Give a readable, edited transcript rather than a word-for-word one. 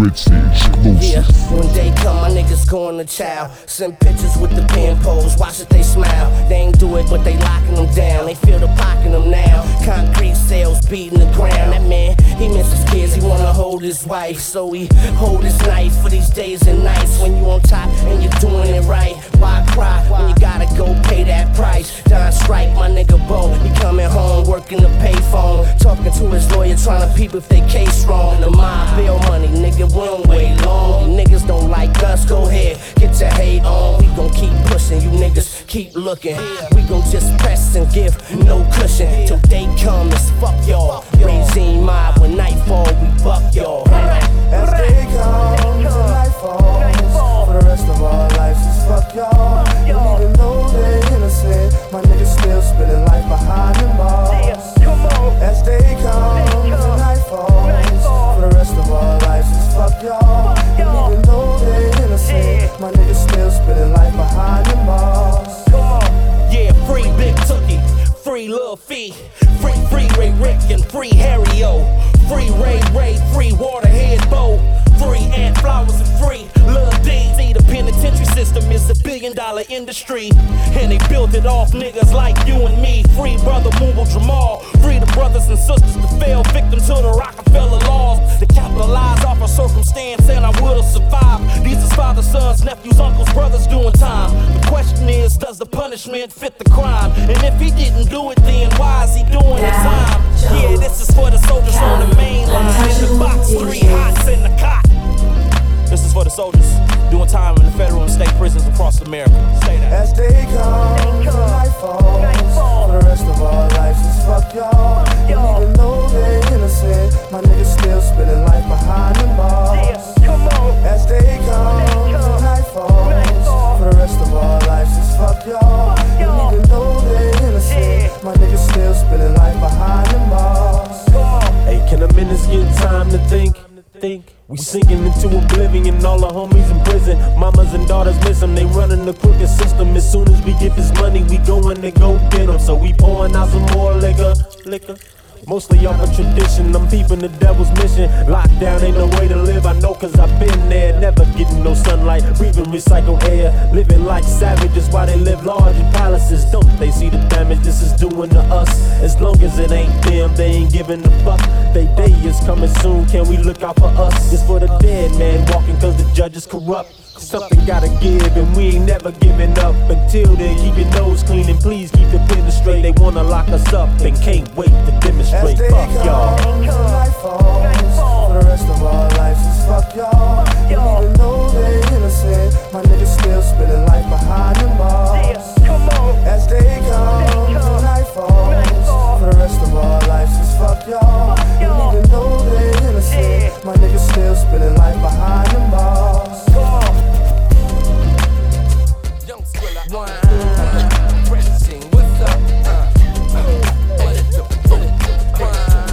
Ritzy exclusive. Yeah, when they come, my niggas going to chow. Send pictures with the pen pose, watch it, they smile. They ain't do it, but they locking them down. They feel the pocket them now. Concrete cells beating the ground. That man, he misses kids, he wanna hold his wife. So he hold his knife for these days and nights. When you on top and you're doing it right, why cry when you gotta go pay that price? Don Strike, my nigga Bo, he coming home, working the payphone, talking to his lawyer, trying to peep if they case wrong. The mob bill money, nigga, we don't wait long. You niggas don't like us, go ahead, get your hate on. We gon' keep pushing, you niggas keep looking. We gon' just press and give no cushion till day come. It's fuck y'all. Regime mob, when nightfall, we buck y'all. As day comes, nightfall. For the rest of our lives, it's fuck y'all. And even though they're innocent, my niggas still spending life behind them bars. As day comes, nightfall. For the rest of our lives, it's fuck y'all. And even though they're innocent, my niggas still spending life behind them bars. Yeah, free Big Tookie, free Lil Fee, free Ray Rick and free Harry O, free Ray, free Waterhead Bo, free Ant Flowers and free Lil D. See, the penitentiary system is $1 billion industry, and they built it off niggas like you and me. Free brother Mooble Jamal, free the brothers and sisters that fell victim to the Rockefeller laws, that capitalize off a circumstance and I would've survived. These is fathers, sons, nephews, uncles, brothers doing time. The question is, does the punishment fit the crime? And if he didn't do it, then why is he doing the time? Yeah, this is for the soldiers on the main line, in the box, 3 hots in the cot. This is for the soldiers doing time in the federal and state prisons across America. Say that. As day comes, nightfall. For the rest of our lives, it's fuck y'all. And even though they're innocent, my niggas still spending life behind them bars. As day comes, nightfall. For the rest of our lives, it's fuck y'all. And even though they're innocent, my niggas still spending life behind them bars. Hey, can a minute's get time to think? We sinking into oblivion, all our homies in prison. Mamas and daughters miss them, they running the crooked system. As soon as we get this money, we going to go get them. So we pouring out some more liquor. Mostly off a tradition, I'm peeping the devil's mission. Lockdown ain't no way to live, I know cause I've been there. Never getting no sunlight, breathing recycled air. Living like savages while they live large in palaces. Don't they see the damage this is doing to us? As long as it ain't them, they ain't giving a fuck. They day is coming soon, can we look out for us? It's for the dead man walking cause the judge is corrupt. Something gotta give and we ain't never giving up. Until then, keep your nose clean and please keep your business straight. They wanna lock us up and can't wait to demonstrate. Fuck y'all.